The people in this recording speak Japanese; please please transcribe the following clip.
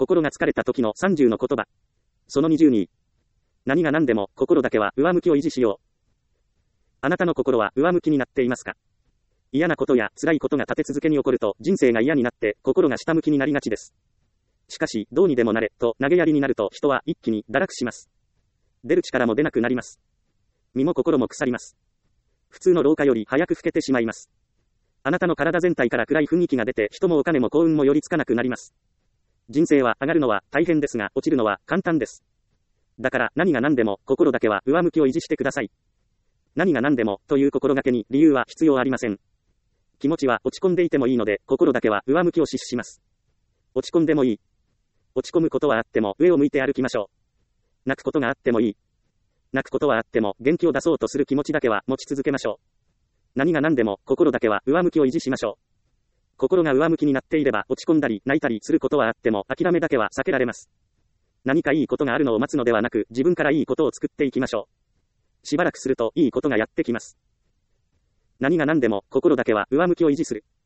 心が疲れた時の30の言葉。その22。何が何でも、心だけは上向きを維持しよう。あなたの心は上向きになっていますか？嫌なことや辛いことが立て続けに起こると人生が嫌になって心が下向きになりがちです。しかし、どうにでもなれと投げやりになると人は一気に堕落します。出る力も出なくなります。身も心も腐ります。普通の老化より早く老けてしまいます。あなたの体全体から暗い雰囲気が出て人もお金も幸運も寄りつかなくなります。人生は上がるのは大変ですが落ちるのは簡単です。だから何が何でも心だけは上向きを維持してください。何が何でもという心がけに理由は必要ありません。気持ちは落ち込んでいてもいいので心だけは上向きを視します。落ち込んでもいい。落ち込むことはあっても上を向いて歩きましょう。泣くことがあってもいい。泣くことはあっても元気を出そうとする気持ちだけは持ち続けましょう。何が何でも心だけは上向きを維持しましょう。心が上向きになっていれば落ち込んだり泣いたりすることはあっても諦めだけは避けられます。何かいいことがあるのを待つのではなく自分からいいことを作っていきましょう。しばらくするといいことがやってきます。何が何でも心だけは上向きを維持する。